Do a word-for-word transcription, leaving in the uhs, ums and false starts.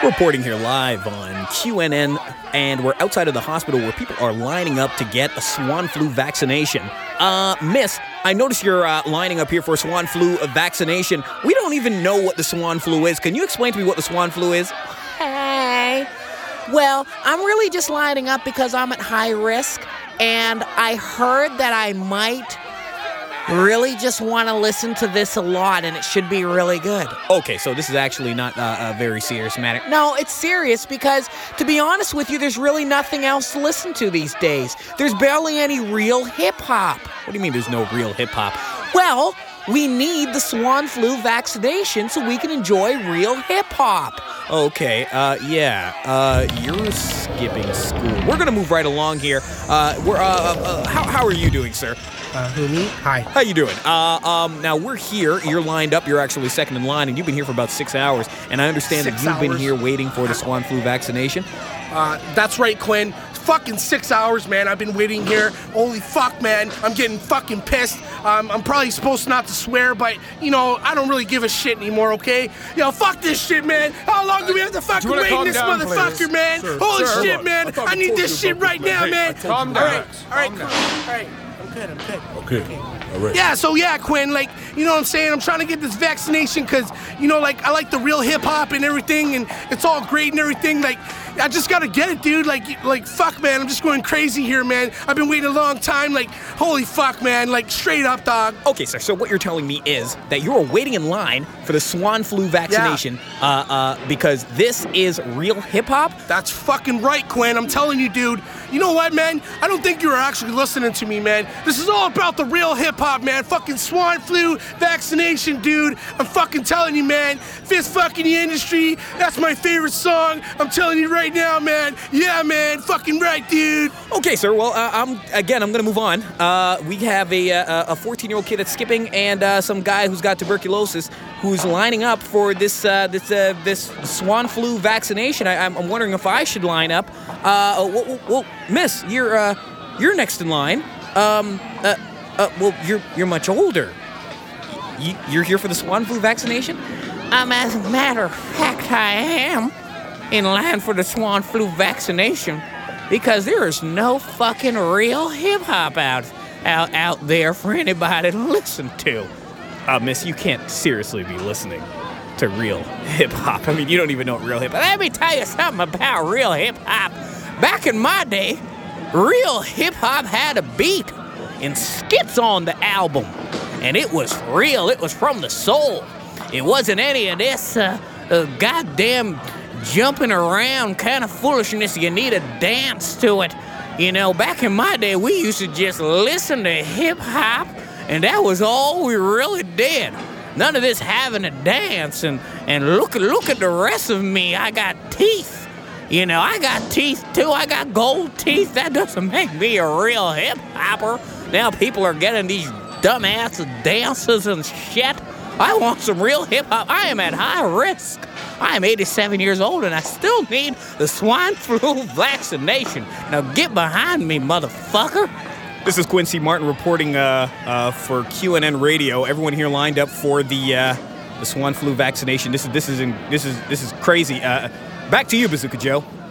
Reporting here live on Q N N, and we're outside of the hospital where people are lining up to get a swan flu vaccination. Uh, miss, I notice you're uh, lining up here for a swan flu vaccination. We don't even know what the swan flu is. Can you explain to me what the swan flu is? Hey. Well, I'm really just lining up because I'm at high risk, and I heard that I might really just want to listen to this a lot, and it should be really good. Okay, so this is actually not uh, a very serious matter. No, it's serious because, to be honest with you, there's really nothing else to listen to these days. There's barely any real hip-hop. What do you mean there's no real hip-hop? Well, we need the swan flu vaccination so we can enjoy real hip-hop. Okay, uh, yeah, uh, you're skipping school. We're gonna move right along here. Uh, we're, uh, uh how, how are you doing, sir? Uh, who, me? Hi. How you doing? Uh, um, now we're here, you're lined up, you're actually second in line, and you've been here for about six hours, and I understand Six that you've been hours? here waiting for the swan flu vaccination. Uh, that's right, Quinn. Fucking six hours, man. I've been waiting here. Holy fuck, man. I'm getting fucking pissed. Um, I'm probably supposed not to swear, but, you know, I don't really give a shit anymore, okay? Yo, fuck this shit, man. How long do we have to fucking wanna wait calm in this down, motherfucker, please? man? Sir, Holy sir, shit, look, man. I thought I we need told this you shit about right this, now, man. man. Hey, calm All down. right, all right, Calm cool. down. All right. I'm good, I'm good. Okay. All right. Yeah, so yeah, Quinn, like, you know what I'm saying? I'm trying to get this vaccination because, you know, like, I like the real hip-hop and everything, and it's all great and everything. Like, I just gotta get it, dude. Like, like, fuck, man, I'm just going crazy here, man. I've been waiting a long time. Like, holy fuck, man. Like, straight up, dog. Okay, sir, so what you're telling me is that you're waiting in line for the swan flu vaccination, uh, uh, because this is real hip-hop? That's fucking right, Quinn. I'm telling you, dude. You know what, man? I don't think you were actually listening to me, man. This is all about the real hip-hop, man. Fucking swan flu vaccination, dude. I'm fucking telling you, man. Fist fucking the industry. That's my favorite song. I'm telling you right now, man. Yeah, man. Fucking right, dude. Okay, sir. Well, uh, I'm again. I'm gonna move on. Uh, we have a uh, a fourteen-year-old kid that's skipping, and uh, some guy who's got tuberculosis who's lining up for this uh, this uh, this swan flu vaccination. I, I'm, I'm wondering if I should line up. Uh, oh, well, well, Miss, you're uh, you're next in line. Um, uh, uh, well, you're you're much older. You, you're here for the swan flu vaccination? Um, as a matter of fact, I am in line for the swan flu vaccination because there is no fucking real hip-hop out, out, out there for anybody to listen to. Uh, Miss, you can't seriously be listening to real hip-hop. I mean, you don't even know what real hip-hop. Let me tell you something about real hip-hop. Back in my day, real hip-hop had a beat and skits on the album. And it was real. It was from the soul. It wasn't any of this uh, uh, goddamn jumping around kind of foolishness. You need a dance to it. You know, back in my day, we used to just listen to hip-hop, and that was all we really did. None of this having a dance, and, and look, look at the rest of me. I got teeth. You know, I got teeth, too. I got gold teeth. That doesn't make me a real hip-hopper. Now people are getting these dumbass dances and shit. I want some real hip-hop. I am at high risk. I am eighty-seven years old, and I still need the swine flu vaccination. Now get behind me, motherfucker. This is Quincy Martin reporting uh, uh, for Q N N Radio. Everyone here lined up for the uh, the swan flu vaccination. This is this is in, this is this is crazy. Uh, back to you, Bazooka Joe.